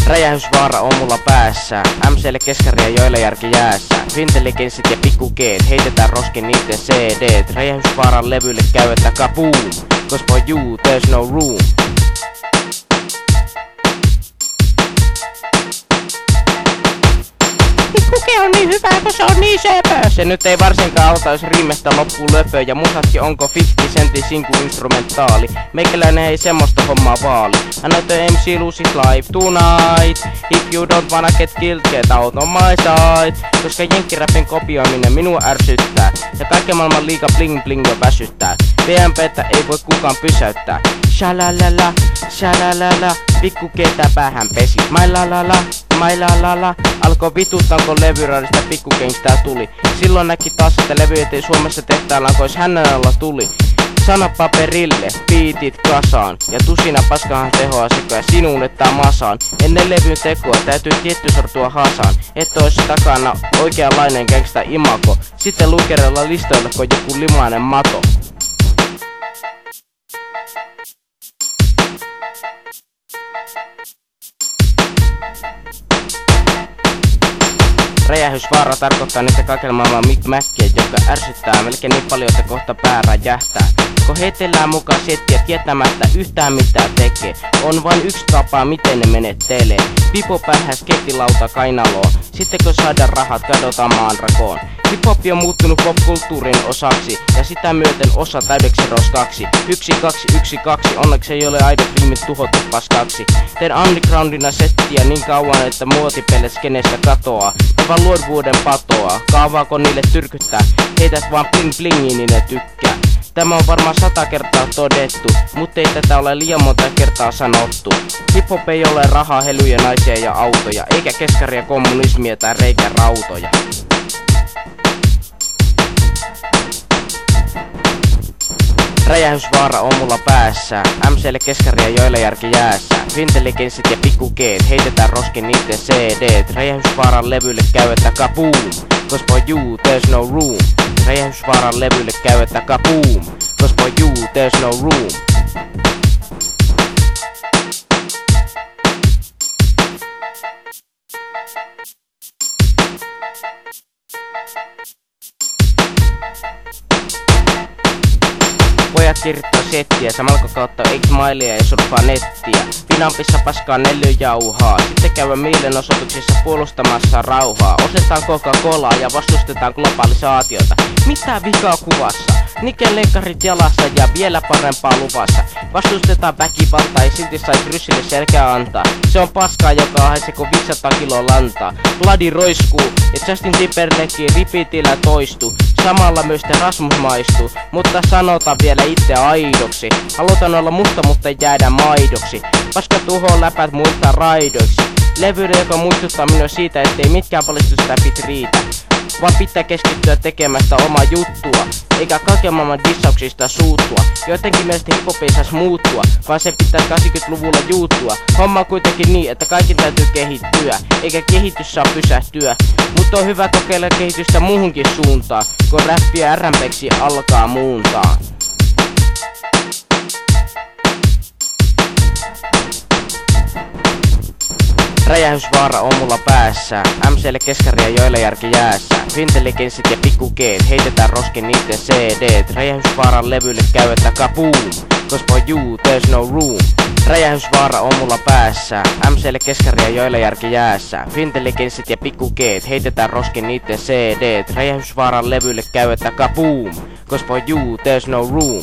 Räjähdysvaara on mulla päässä. MClle keskari ja joille järki jäässä. Intelligenssit ja pikkugeet, heitetään roskin niitten CDt. Räjähdysvaaran levylle käy, että kaboom. Cause for you there's no room. Pikkuke on niin hyvä, kun se on niin söpö. Se nyt ei varsinkaan auta, jos riimestä loppuu löpö. Ja musatkin onko 50 centin sinku-instrumentaali. Meikäläinen ei semmoista hommaa vaali. Another MC loses life tonight. If you don't wanna get killed, get out on my side. Koska jenkkiräpin kopioiminen minua ärsyttää. Ja kaiken maailman liiga bling bling jo väsyttää. VMPtä ei voi kukaan pysäyttää. Shalalala, shalalala. Pikkukeetä päähän pesi. Mailalala. Alkoi vituttaa, kun levyradista pikkukengstää tuli. Silloin näki taas, että levyjät ei Suomessa tehtaillaan, kois hänen alla tuli. Sana paperille, biitit kasaan. Ja tusina paskahan tehoa sekä sinulle tää masaan. Ennen levyn tekoa täytyy tietty sortua hasaan. Että ois takana oikeanlainen gangsta imago. Sitten lukerella listoille, kun joku limainen mato. Räjähdysvaara tarkoittaa niitä kaiken maailman micmackia, jotka ärsyttää melkein niin paljon, että kohta pää räjähtää. Kun heitellään mukaan settiä tietämättä yhtään mitä tekee, on vain yksi tapa miten ne menettelee. Pipo päähän skettilauta kainaloon, sitten kun saadaan rahat kadotaan maanrakoon. Hip-hop on muuttunut popkulttuurin osaksi, ja sitä myöten osa täydeksi roskaksi. 1-2-1-2, onneksi ei ole aidot riimit tuhottu paskaksi. Teen undergroundina settiä niin kauan, että muotipelle skenestä katoaa. Mä vaan luovuuden patoa, kaavaako niille tyrkyttää, heität vaan bling blingiin niin ne tykkää. Tämä on varmaan 100 kertaa todettu, mutta ei tätä ole liian monta kertaa sanottu. Hip-hop ei ole rahaa, helyjä, naisia ja autoja, eikä keskaria, kommunismia tai reikärautoja. Räjähdysvaara on mulla päässä. MClle keskari ja joille järki jäässä. Intelligenssit ja pikkugeet, heitetään roskin niitten CDt. Räjähdysvaaran levylle käy, että kaboom. Cause for you there's no room. Räjähdysvaaran levylle käy, että kaboom. Cause for you there's no room. Pojat kirjoittaa settiä, samalla kun kautta X-mailia ja surffaa nettiä. Finampissa paskaa nelyjauhaa, sitten käydään mielenosoituksissa puolustamassa rauhaa. Ostetaan Coca-Colaa ja vastustetaan globalisaatiota. Mitä vikaa kuvassa? Niken leikkarit jalassa ja vielä parempaa luvassa. Vastustetaan väkivaltaa ja silti sais ryssille selkää antaa. Se on paskaa, joka haisee kuin 500 kiloa lantaa. Bloody roiskuu ja Justin Timberlake repeatillä toistuu. Samalla myös te Rasmus maistuu, mutta sanotaan vielä itse aidoksi. Halutaan olla musta, mutta jäädä maidoksi. Paska tuhoa läpät muistaa raidoiksi. Levyri, joka muistuttaa minua siitä, ettei mitkään valistusläpit riitä. Vaan pitää keskittyä tekemästä omaa juttua, eikä kaiken maailman dissauksista suuttua. Jotenkin mielestä hip-hop ei sais muuttua, vaan se pitää 80-luvulla juuttua. Homma on kuitenkin niin, että kaikin täytyy kehittyä, eikä kehitys saa pysähtyä. Mutta on hyvä kokeilla kehitystä muuhunkin suuntaan, kun räppiä RMP:ksi alkaa muuntaa. Räjähdysvaara on mulla päässä. MClle keskari ja joille järki jäässä. Intelligenssit ja pikkugeet, heitetään roskin niitten CDt. Räjähdysvaaran levylle käy, että kaboom. Cause for you there's no room. Räjähdysvaara on mulla päässä. MClle keskari ja joille järki jäässä. Intelligenssit ja pikkugeet, heitetään roskin niitten CDt. Räjähdysvaaran levylle käy, että kaboom. Cause for you there's no room.